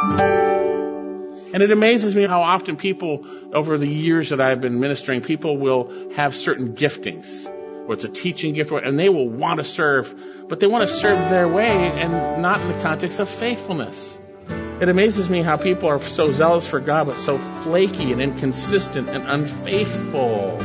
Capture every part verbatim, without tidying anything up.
And it amazes me how often people, over the years that I've been ministering, people will have certain giftings, or it's a teaching gift, and they will want to serve, but they want to serve their way and not in the context of faithfulness. It amazes me how people are so zealous for God, but so flaky and inconsistent and unfaithful.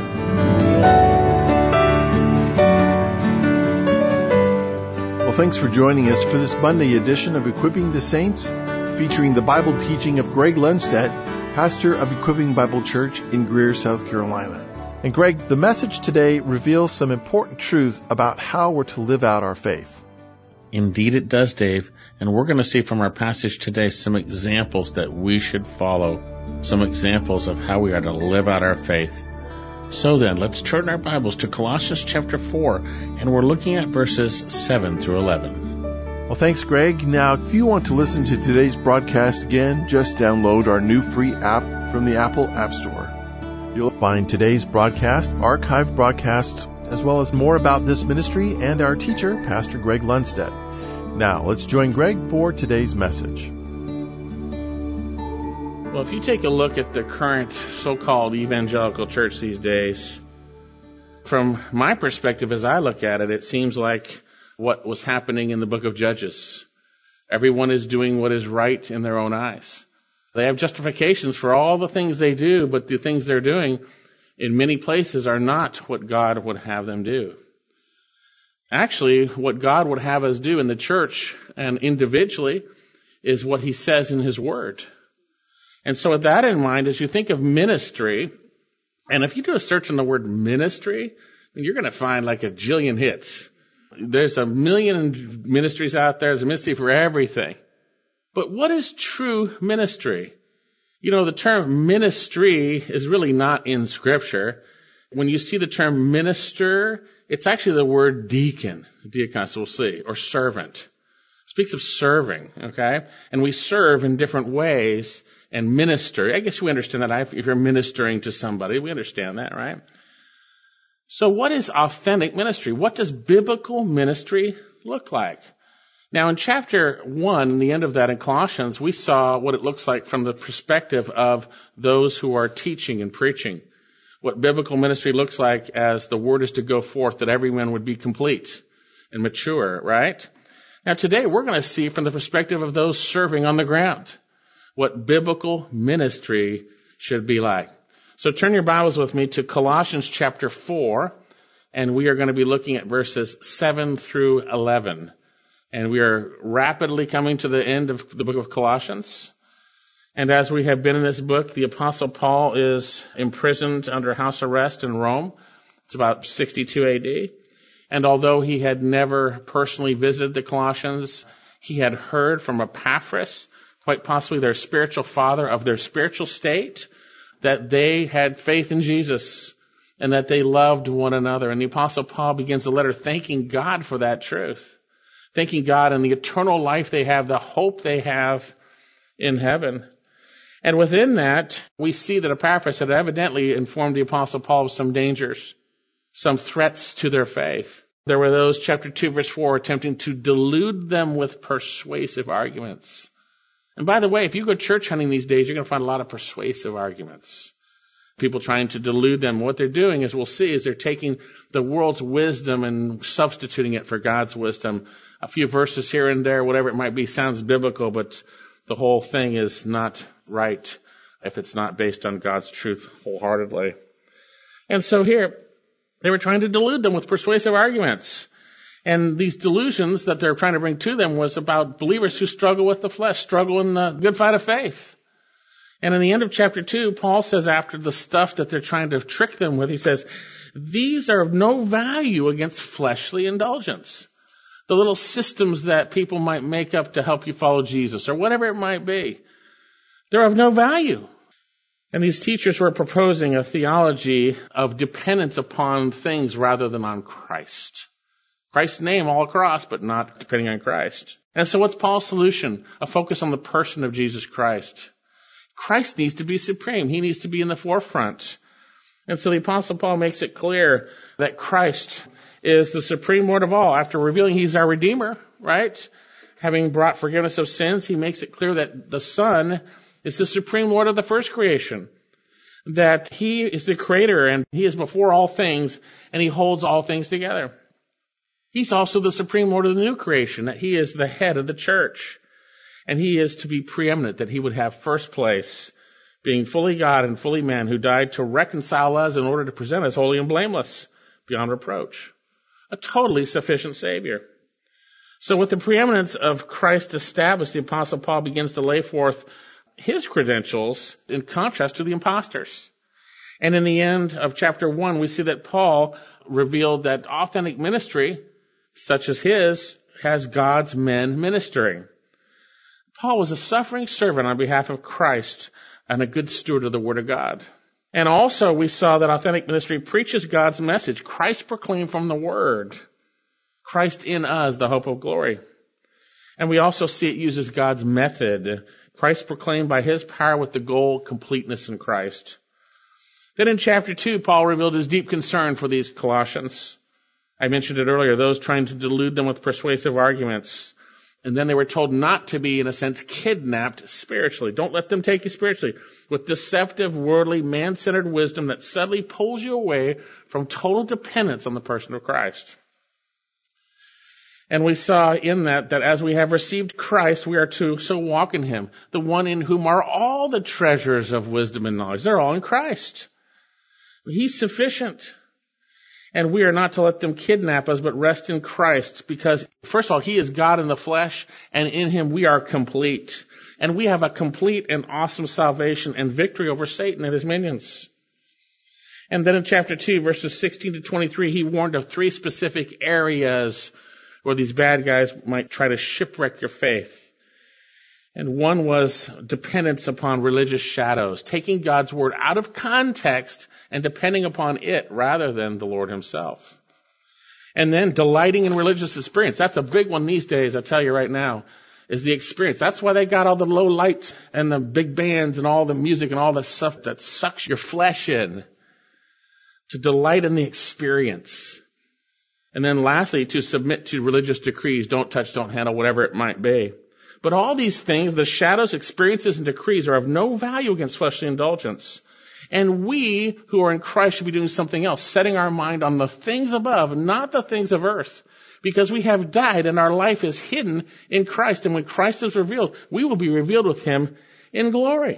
Well, thanks for joining us for this Monday edition of Equipping the Saints, featuring the Bible teaching of Greg Lundstedt, pastor of Equipping Bible Church in Greer, South Carolina. And Greg, the message today reveals some important truths about how we're to live out our faith. Indeed it does, Dave. And we're going to see from our passage today some examples that we should follow, some examples of how we are to live out our faith. So then, let's turn our Bibles to Colossians chapter four, and we're looking at verses seven through eleven. Well, thanks, Greg. Now, if you want to listen to today's broadcast again, just download our new free app from the Apple App Store. You'll find today's broadcast, archived broadcasts, as well as more about this ministry and our teacher, Pastor Greg Lundstedt. Now, let's join Greg for today's message. Well, if you take a look at the current so-called evangelical church these days, from my perspective as I look at it, it seems like what was happening in the book of Judges. Everyone is doing what is right in their own eyes. They have justifications for all the things they do, but the things they're doing in many places are not what God would have them do. Actually, what God would have us do in the church and individually is what He says in His Word. And so with that in mind, as you think of ministry, and if you do a search on the word ministry, you're going to find like a jillion hits. There's a million ministries out there. There's a ministry for everything. But what is true ministry? You know, the term ministry is really not in Scripture. When you see the term minister, it's actually the word deacon, diakos, we'll see, or servant. It speaks of serving, okay? And we serve in different ways and minister. I guess we understand that if you're ministering to somebody, we understand that, right? So what is authentic ministry? What does biblical ministry look like? Now, in chapter one, the end of that in Colossians, we saw what it looks like from the perspective of those who are teaching and preaching. What biblical ministry looks like as the word is to go forth, that every man would be complete and mature, right? Now, today we're going to see from the perspective of those serving on the ground what biblical ministry should be like. So turn your Bibles with me to Colossians chapter four, and we are going to be looking at verses seven through eleven. And we are rapidly coming to the end of the book of Colossians. And as we have been in this book, the Apostle Paul is imprisoned under house arrest in Rome. It's about sixty-two A D. And although he had never personally visited the Colossians, he had heard from Epaphras, quite possibly their spiritual father, of their spiritual state, that they had faith in Jesus and that they loved one another. And the Apostle Paul begins the letter thanking God for that truth, thanking God and the eternal life they have, the hope they have in heaven. And within that, we see that Epaphras had evidently informed the Apostle Paul of some dangers, some threats to their faith. There were those, chapter two, verse four, attempting to delude them with persuasive arguments. And by the way, if you go church hunting these days, you're going to find a lot of persuasive arguments. People trying to delude them. What they're doing, as we'll see, is they're taking the world's wisdom and substituting it for God's wisdom. A few verses here and there, whatever it might be, sounds biblical, but the whole thing is not right if it's not based on God's truth wholeheartedly. And so here, they were trying to delude them with persuasive arguments. And these delusions that they're trying to bring to them was about believers who struggle with the flesh, struggle in the good fight of faith. And in the end of chapter two, Paul says after the stuff that they're trying to trick them with, he says, these are of no value against fleshly indulgence. The little systems that people might make up to help you follow Jesus or whatever it might be, they're of no value. And these teachers were proposing a theology of dependence upon things rather than on Christ. Christ's name all across, but not depending on Christ. And so what's Paul's solution? A focus on the person of Jesus Christ. Christ needs to be supreme. He needs to be in the forefront. And so the Apostle Paul makes it clear that Christ is the supreme Lord of all. After revealing He's our Redeemer, right? having brought forgiveness of sins, he makes it clear that the Son is the supreme Lord of the first creation, that he is the creator and he is before all things and he holds all things together. He's also the supreme Lord of the new creation, that he is the head of the church and he is to be preeminent, that he would have first place, being fully God and fully man, who died to reconcile us in order to present us holy and blameless, beyond reproach. A totally sufficient Savior. So with the preeminence of Christ established, the Apostle Paul begins to lay forth his credentials in contrast to the impostors. And in the end of chapter one, we see that Paul revealed that authentic ministry, such as his, has God's men ministering. Paul was a suffering servant on behalf of Christ and a good steward of the Word of God. And also we saw that authentic ministry preaches God's message, Christ proclaimed from the Word, Christ in us, the hope of glory. And we also see it uses God's method, Christ proclaimed by his power with the goal, completeness in Christ. Then in chapter two, Paul revealed his deep concern for these Colossians. I mentioned it earlier, those trying to delude them with persuasive arguments. And then they were told not to be, in a sense, kidnapped spiritually. Don't let them take you spiritually with deceptive, worldly, man-centered wisdom that subtly pulls you away from total dependence on the person of Christ. And we saw in that, that as we have received Christ, we are to so walk in him, the one in whom are all the treasures of wisdom and knowledge. They're all in Christ. He's sufficient. And we are not to let them kidnap us, but rest in Christ, because, first of all, he is God in the flesh, and in him we are complete. And we have a complete and awesome salvation and victory over Satan and his minions. And then in chapter two, verses sixteen to twenty-three, he warned of three specific areas where these bad guys might try to shipwreck your faith. And one was dependence upon religious shadows, taking God's word out of context and depending upon it rather than the Lord himself. And then delighting in religious experience. That's a big one these days, I tell you right now, is the experience. That's why they got all the low lights and the big bands and all the music and all the stuff that sucks your flesh in. To delight in the experience. And then lastly, to submit to religious decrees. Don't touch, don't handle, whatever it might be. But all these things, the shadows, experiences, and decrees are of no value against fleshly indulgence. And we who are in Christ should be doing something else, setting our mind on the things above, not the things of earth. Because we have died and our life is hidden in Christ. And when Christ is revealed, we will be revealed with him in glory.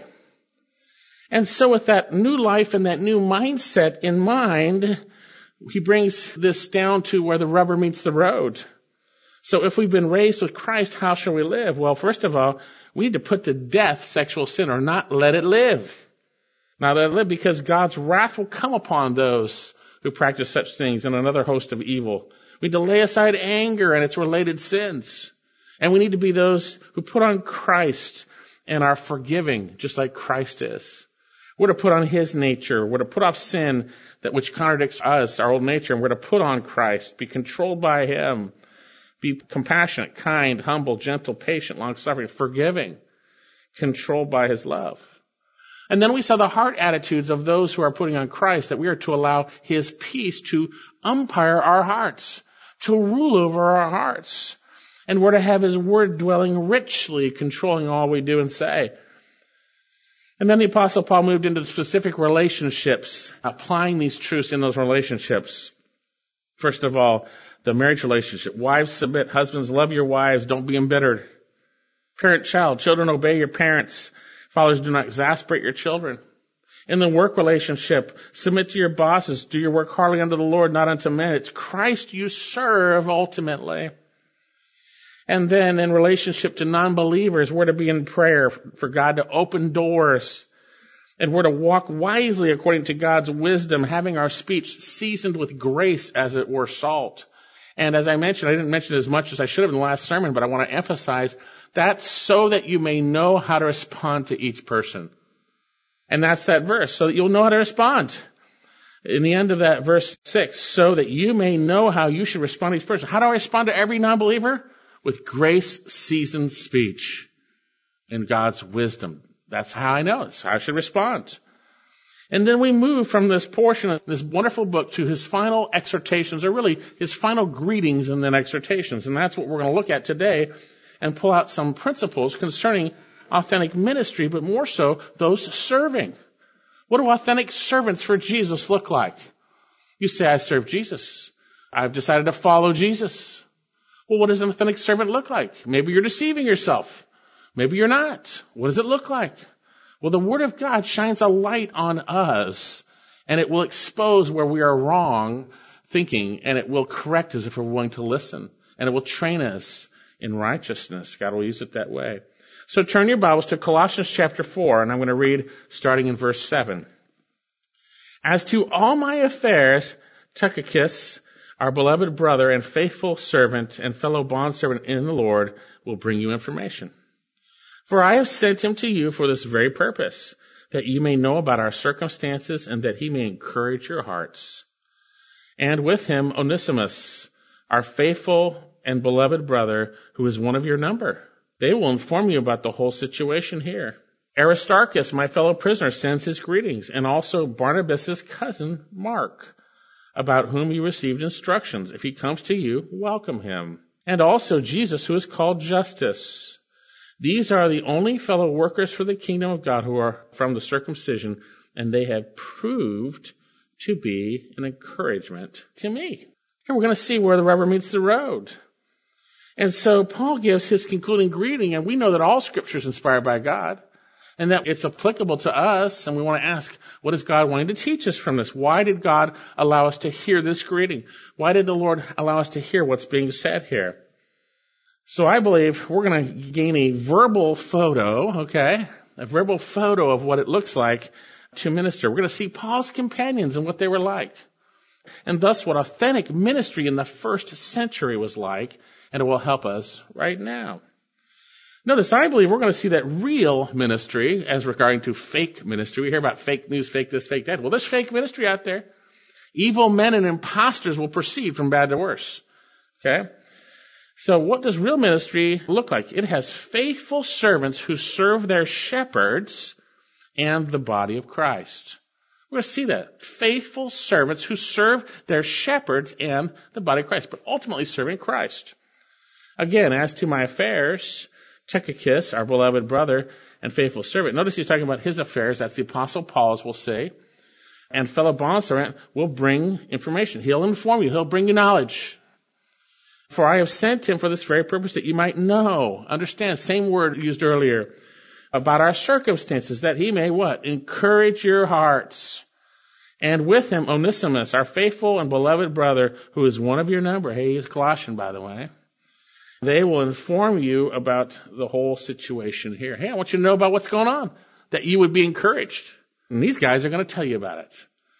And so with that new life and that new mindset in mind, he brings this down to where the rubber meets the road. So if we've been raised with Christ, how shall we live? Well, first of all, we need to put to death sexual sin, or not let it live. Not let it live, because God's wrath will come upon those who practice such things and another host of evil. We need to lay aside anger and its related sins. And we need to be those who put on Christ and are forgiving, just like Christ is. We're to put on his nature. We're to put off sin that which contradicts us, our old nature, and we're to put on Christ, be controlled by him. Be compassionate, kind, humble, gentle, patient, long-suffering, forgiving, controlled by his love. And then we saw the heart attitudes of those who are putting on Christ, that we are to allow his peace to umpire our hearts, to rule over our hearts. And we're to have his word dwelling richly, controlling all we do and say. And then the Apostle Paul moved into the specific relationships, applying these truths in those relationships. First of all, the marriage relationship. Wives, submit. Husbands, love your wives. Don't be embittered. Parent-child. Children, obey your parents. Fathers, do not exasperate your children. In the work relationship, submit to your bosses. Do your work heartily unto the Lord, not unto men. It's Christ you serve ultimately. And then in relationship to non-believers, we're to be in prayer for God to open doors. And we're to walk wisely according to God's wisdom, having our speech seasoned with grace, as it were salt. And as I mentioned, I didn't mention it as much as I should have in the last sermon, but I want to emphasize that's so that you may know how to respond to each person. And that's that verse, so that you'll know how to respond. In the end of that verse six, so that you may know how you should respond to each person. How do I respond to every non-believer? With grace-seasoned speech and God's wisdom. That's how I know. That's how I should respond. And then we move from this portion of this wonderful book to his final exhortations, or really his final greetings and then exhortations. And that's what we're going to look at today and pull out some principles concerning authentic ministry, but more so those serving. What do authentic servants for Jesus look like? You say, I serve Jesus. I've decided to follow Jesus. Well, what does an authentic servant look like? Maybe you're deceiving yourself. Maybe you're not. What does it look like? Well, the Word of God shines a light on us, and it will expose where we are wrong thinking, and it will correct us if we're willing to listen, and it will train us in righteousness. God will use it that way. So turn your Bibles to Colossians chapter four, and I'm going to read starting in verse seven. As to all my affairs, Tychicus, our beloved brother and faithful servant and fellow bondservant in the Lord, will bring you information. For I have sent him to you for this very purpose, that you may know about our circumstances and that he may encourage your hearts. And with him Onesimus, our faithful and beloved brother, who is one of your number. They will inform you about the whole situation here. Aristarchus, my fellow prisoner, sends his greetings, and also Barnabas' cousin, Mark, about whom you received instructions. If he comes to you, welcome him. And also Jesus, who is called Justus. These are the only fellow workers for the kingdom of God who are from the circumcision, and they have proved to be an encouragement to me. Here we're going to see where the rubber meets the road. And so Paul gives his concluding greeting, and we know that all Scripture is inspired by God, and that it's applicable to us, and we want to ask, what is God wanting to teach us from this? Why did God allow us to hear this greeting? Why did the Lord allow us to hear what's being said here? So I believe we're going to gain a verbal photo, okay, a verbal photo of what it looks like to minister. We're going to see Paul's companions and what they were like, and thus what authentic ministry in the first century was like, and it will help us right now. Notice, I believe we're going to see that real ministry as regarding to fake ministry. We hear about fake news, fake this, fake that. Well, there's fake ministry out there. Evil men and imposters will proceed from bad to worse. Okay? So what does real ministry look like? It has faithful servants who serve their shepherds and the body of Christ. We're going to see that. Faithful servants who serve their shepherds and the body of Christ, but ultimately serving Christ. Again, as to my affairs, Tychicus, our beloved brother and faithful servant. Notice he's talking about his affairs. That's the Apostle Paul's, we'll say. And fellow bondservant will bring information. He'll inform you. He'll bring you knowledge. For I have sent him for this very purpose, that you might know, understand, same word used earlier, about our circumstances, that he may what? Encourage your hearts. And with him Onesimus, our faithful and beloved brother, who is one of your number. Hey, he's Colossian, by the way. They will inform you about the whole situation here. Hey, I want you to know about what's going on, that you would be encouraged. And these guys are going to tell you about it.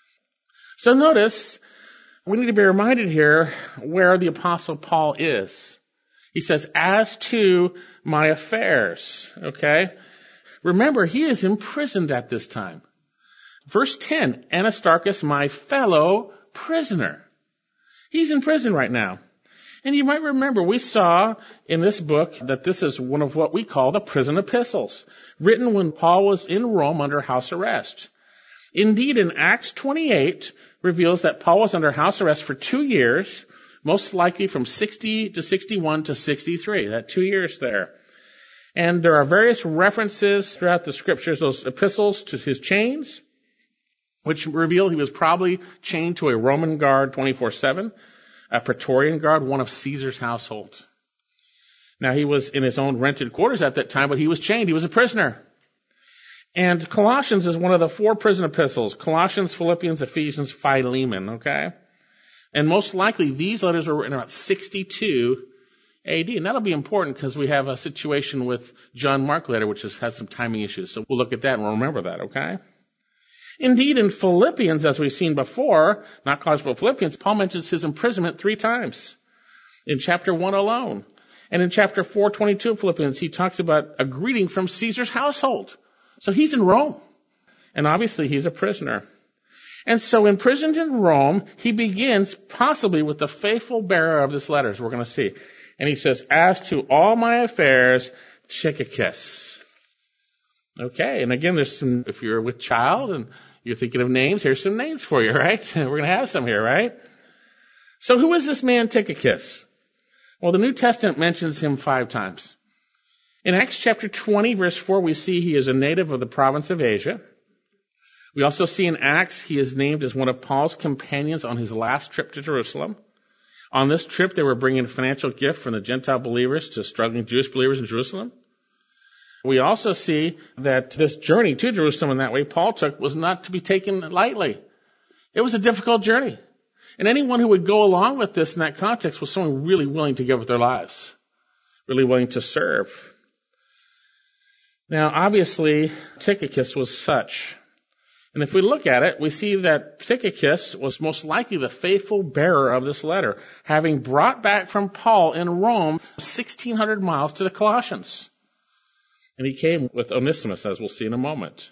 So notice, we need to be reminded here where the Apostle Paul is. He says, as to my affairs, okay? Remember, he is imprisoned at this time. Verse ten, Aristarchus, my fellow prisoner. He's in prison right now. And you might remember, we saw in this book that this is one of what we call the prison epistles, written when Paul was in Rome under house arrest. Indeed, in Acts twenty-eight, reveals that Paul was under house arrest for two years, most likely from sixty to sixty-one to sixty-three, that two years there. And there are various references throughout the Scriptures, those epistles, to his chains, which reveal he was probably chained to a Roman guard twenty-four seven. A Praetorian guard, one of Caesar's household. Now, he was in his own rented quarters at that time, but he was chained. He was a prisoner. And Colossians is one of the four prison epistles. Colossians, Philippians, Ephesians, Philemon, okay? And most likely, these letters were written about sixty-two A D. And that'll be important because we have a situation with John Mark later, which is, has some timing issues. So we'll look at that and we'll remember that, okay? Indeed, in Philippians, as we've seen before, not Colossians, but Philippians, Paul mentions his imprisonment three times in chapter one alone. And in chapter four twenty-two of Philippians, he talks about a greeting from Caesar's household. So he's in Rome. And obviously, he's a prisoner. And so imprisoned in Rome, he begins possibly with the faithful bearer of this letter, as we're going to see. And he says, as to all my affairs, Tychicus. Okay, and again, there's some, if you're with child and you're thinking of names, here's some names for you, right? We're going to have some here, right? So who is this man Tychicus? Well, the New Testament mentions him five times. In Acts chapter twenty, verse four, we see he is a native of the province of Asia. We also see in Acts he is named as one of Paul's companions on his last trip to Jerusalem. On this trip, they were bringing a financial gift from the Gentile believers to struggling Jewish believers in Jerusalem. We also see that this journey to Jerusalem in that way Paul took was not to be taken lightly. It was a difficult journey. And anyone who would go along with this in that context was someone really willing to give up their lives, really willing to serve. Now, obviously, Tychicus was such. And if we look at it, we see that Tychicus was most likely the faithful bearer of this letter, having brought back from Paul in Rome sixteen hundred miles to the Colossians. And he came with Onesimus, as we'll see in a moment.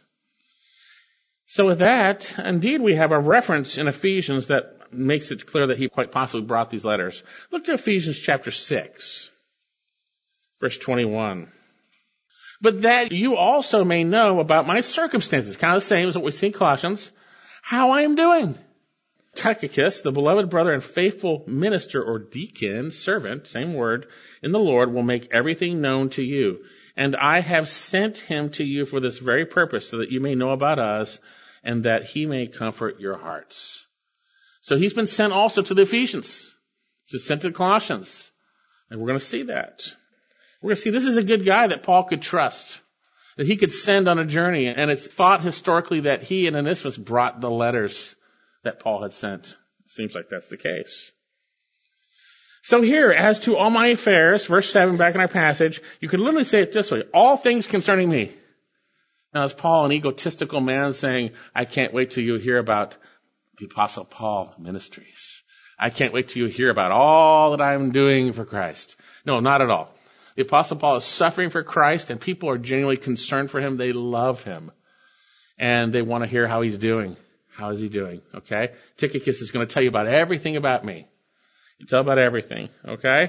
So with that, indeed, we have a reference in Ephesians that makes it clear that he quite possibly brought these letters. Look to Ephesians chapter six, verse twenty-one. But that you also may know about my circumstances, kind of the same as what we see in Colossians, how I am doing. Tychicus, the beloved brother and faithful minister or deacon, servant, same word, in the Lord, will make everything known to you. And I have sent him to you for this very purpose, so that you may know about us and that he may comfort your hearts. So he's been sent also to the Ephesians. He's sent to the Colossians. And we're going to see that. We're going to see this is a good guy that Paul could trust, that he could send on a journey. And it's thought historically that he and Onesimus brought the letters that Paul had sent. It seems like that's the case. So here, as to all my affairs, verse seven back in our passage, you could literally say it this way, all things concerning me. Now is Paul an egotistical man saying, I can't wait till you hear about the Apostle Paul ministries. I can't wait till you hear about all that I'm doing for Christ. No, not at all. The Apostle Paul is suffering for Christ, and people are genuinely concerned for him. They love him, and they want to hear how he's doing. How is he doing? Okay? Tychicus is going to tell you about everything about me. You tell about everything. Okay?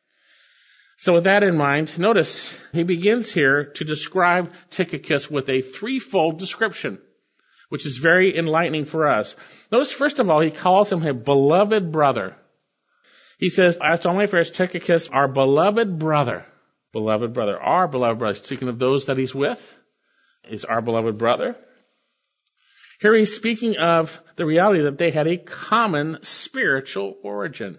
So with that in mind, notice he begins here to describe Tychicus with a threefold description, which is very enlightening for us. Notice, first of all, he calls him a beloved brother. He says, as to all my affairs, Tychicus, our beloved brother. Beloved brother. Our beloved brother. Speaking of those that he's with, is our beloved brother. Here he's speaking of the reality that they had a common spiritual origin.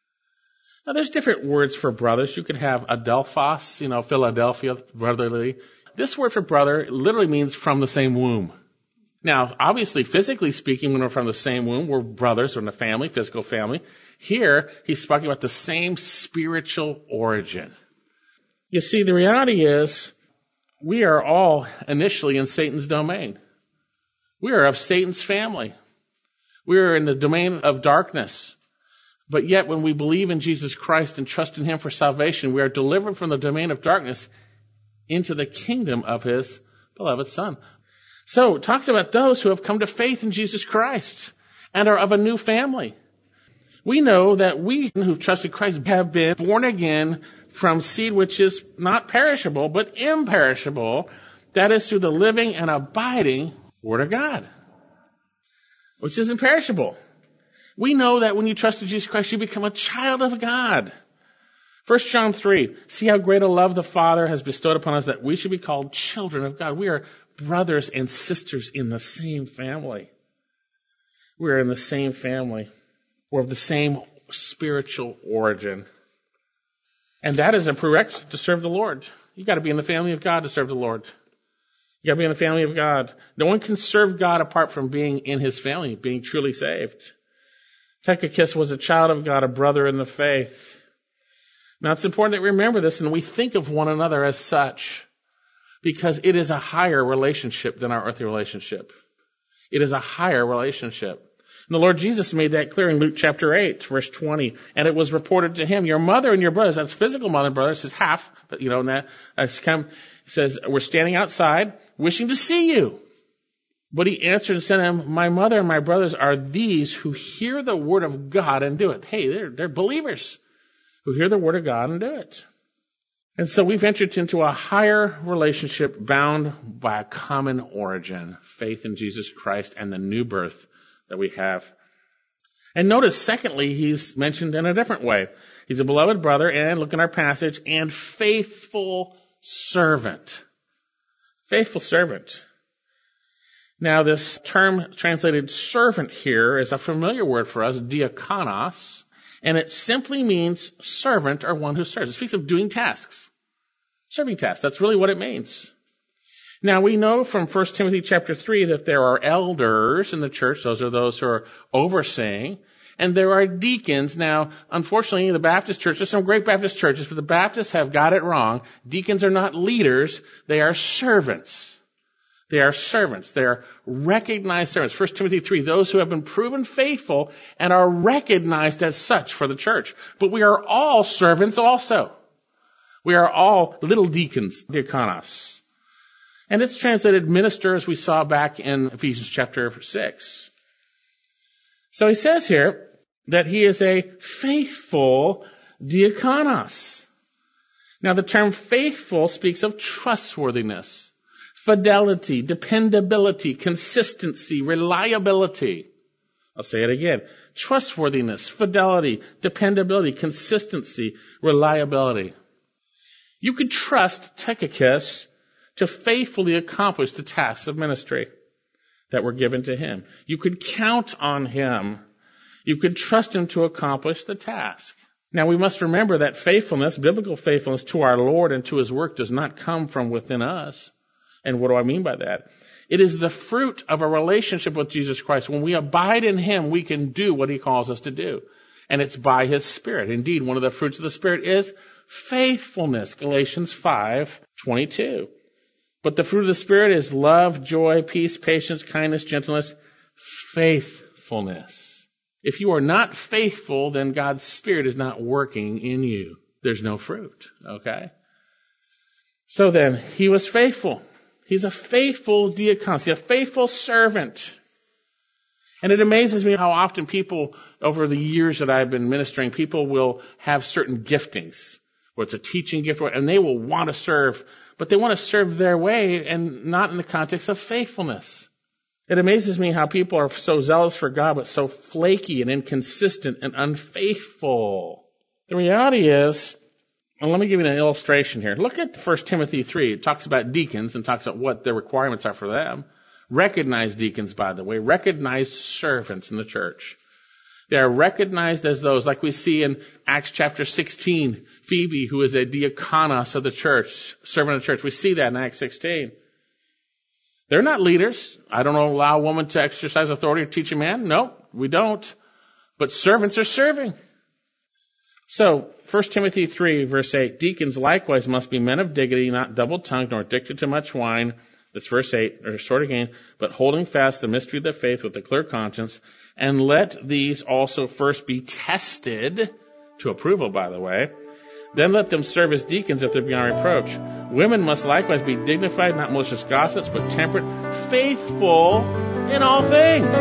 Now there's different words for brothers. You could have adelphos, you know, Philadelphia, brotherly. This word for brother literally means from the same womb. Now, obviously, physically speaking, when we're from the same womb, we're brothers, we're in a family, physical family. Here, he's speaking about the same spiritual origin. You see, the reality is, we are all initially in Satan's domain. We are of Satan's family. We are in the domain of darkness. But yet, when we believe in Jesus Christ and trust in him for salvation, we are delivered from the domain of darkness into the kingdom of his beloved Son. So, it talks about those who have come to faith in Jesus Christ and are of a new family. We know that we who've trusted Christ have been born again from seed which is not perishable, but imperishable. That is through the living and abiding Word of God, which is imperishable. We know that when you trust in Jesus Christ, you become a child of God. First John three, see how great a love the Father has bestowed upon us that we should be called children of God. We are brothers and sisters in the same family. We are in the same family. We're of the same spiritual origin. And that is a prerequisite to serve the Lord. You got to be in the family of God to serve the Lord. You got to be in the family of God. No one can serve God apart from being in his family, being truly saved. Tychicus was a child of God, a brother in the faith. Now it's important that we remember this and we think of one another as such, because it is a higher relationship than our earthly relationship. It is a higher relationship. And the Lord Jesus made that clear in Luke chapter eight, verse twenty. And it was reported to him, your mother and your brothers, that's physical mother and brothers, is half, but you know, and that has come, says, we're standing outside wishing to see you. But he answered and said to him, my mother and my brothers are these who hear the word of God and do it. Hey, they're, they're believers who hear the word of God and do it. And so we've entered into a higher relationship bound by a common origin, faith in Jesus Christ and the new birth that we have. And notice, secondly, he's mentioned in a different way. He's a beloved brother, and look in our passage, and faithful servant. Faithful servant. Now, this term translated servant here is a familiar word for us, diakonos, and it simply means servant or one who serves. It speaks of doing tasks, serving tasks. That's really what it means. Now, we know from First Timothy chapter three that there are elders in the church. Those are those who are overseeing. And there are deacons. Now, unfortunately, the Baptist church, there's some great Baptist churches, but the Baptists have got it wrong. Deacons are not leaders. They are servants. They are servants. They are recognized servants. First Timothy three, those who have been proven faithful and are recognized as such for the church. But we are all servants also. We are all little deacons, diakonos. And it's translated minister, as we saw back in Ephesians chapter six. So he says here that he is a faithful diakonos. Now, the term faithful speaks of trustworthiness, fidelity, dependability, consistency, reliability. I'll say it again. Trustworthiness, fidelity, dependability, consistency, reliability. You could trust Tychicus to faithfully accomplish the tasks of ministry that were given to him. You could count on him. You could trust him to accomplish the task. Now, we must remember that faithfulness, biblical faithfulness to our Lord and to his work does not come from within us. And what do I mean by that? It is the fruit of a relationship with Jesus Christ. When we abide in him, we can do what he calls us to do. And it's by his Spirit. Indeed, one of the fruits of the Spirit is faithfulness. Galatians five twenty-two. But the fruit of the Spirit is love, joy, peace, patience, kindness, gentleness, faithfulness. If you are not faithful, then God's Spirit is not working in you. There's no fruit, okay? So then, he was faithful. He's a faithful diakonos, a faithful servant. And it amazes me how often people, over the years that I've been ministering, people will have certain giftings, where it's a teaching gift, and they will want to serve, but they want to serve their way and not in the context of faithfulness. It amazes me how people are so zealous for God, but so flaky and inconsistent and unfaithful. The reality is, and let me give you an illustration here. Look at First Timothy three. It talks about deacons and talks about what the requirements are for them. Recognized deacons, by the way, recognized servants in the church. They are recognized as those, like we see in Acts chapter sixteen, Phoebe, who is a diakonos of the church, servant of the church. We see that in Acts sixteen. They're not leaders. I don't allow a woman to exercise authority to teach a man. No, we don't. But servants are serving. So, First Timothy three, verse eight, deacons likewise must be men of dignity, not double-tongued, nor addicted to much wine. That's verse eight, or short again, but holding fast the mystery of the faith with a clear conscience, and let these also first be tested, to approval, by the way. Then let them serve as deacons if they're beyond reproach. Women must likewise be dignified, not malicious gossips, but temperate, faithful in all things.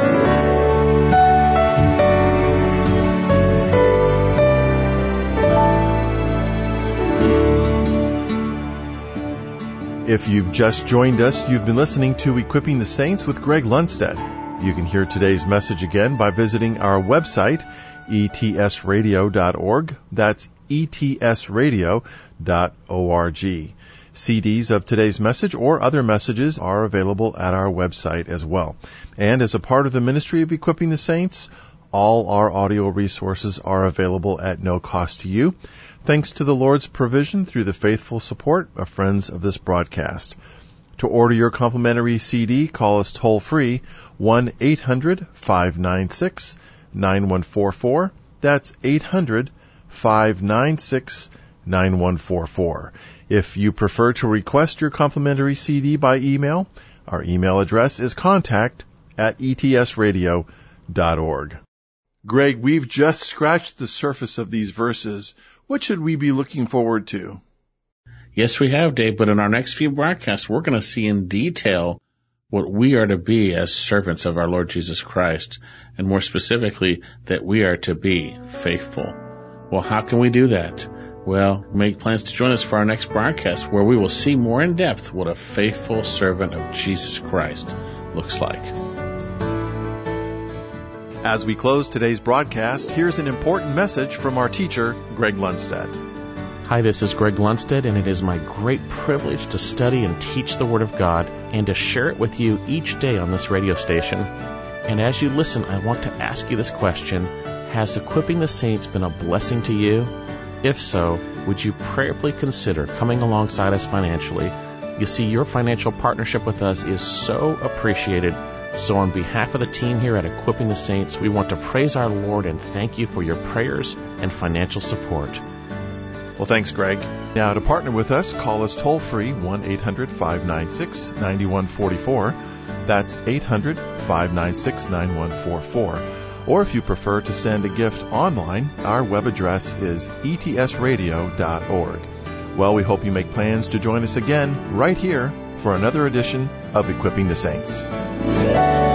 If you've just joined us, you've been listening to Equipping the Saints with Greg Lundstedt. You can hear today's message again by visiting our website, e t s radio dot org. That's e t s radio dot org. C Ds of today's message or other messages are available at our website as well. And as a part of the ministry of Equipping the Saints, all our audio resources are available at no cost to you, thanks to the Lord's provision through the faithful support of friends of this broadcast. To order your complimentary C D, call us toll-free, one eight hundred five nine six nine one four four. That's eight hundred five nine six nine one four four. If you prefer to request your complimentary C D by email, our email address is contact at e t s radio dot org. Greg, we've just scratched the surface of these verses. What should we be looking forward to? Yes, we have, Dave, but in our next few broadcasts, we're going to see in detail what we are to be as servants of our Lord Jesus Christ, and more specifically, that we are to be faithful. Well, how can we do that? Well, make plans to join us for our next broadcast, where we will see more in depth what a faithful servant of Jesus Christ looks like. As we close today's broadcast, here's an important message from our teacher, Greg Lundstedt. Hi, this is Greg Lundstedt, and it is my great privilege to study and teach the Word of God and to share it with you each day on this radio station. And as you listen, I want to ask you this question: has Equipping the Saints been a blessing to you? If so, would you prayerfully consider coming alongside us financially? You see, your financial partnership with us is so appreciated. So on behalf of the team here at Equipping the Saints, we want to praise our Lord and thank you for your prayers and financial support. Well, thanks, Greg. Now, to partner with us, call us toll-free, one eight hundred five nine six nine one four four. That's eight hundred five nine six nine one four four. Or if you prefer to send a gift online, our web address is e t s radio dot org. Well, we hope you make plans to join us again right here for another edition of Equipping the Saints.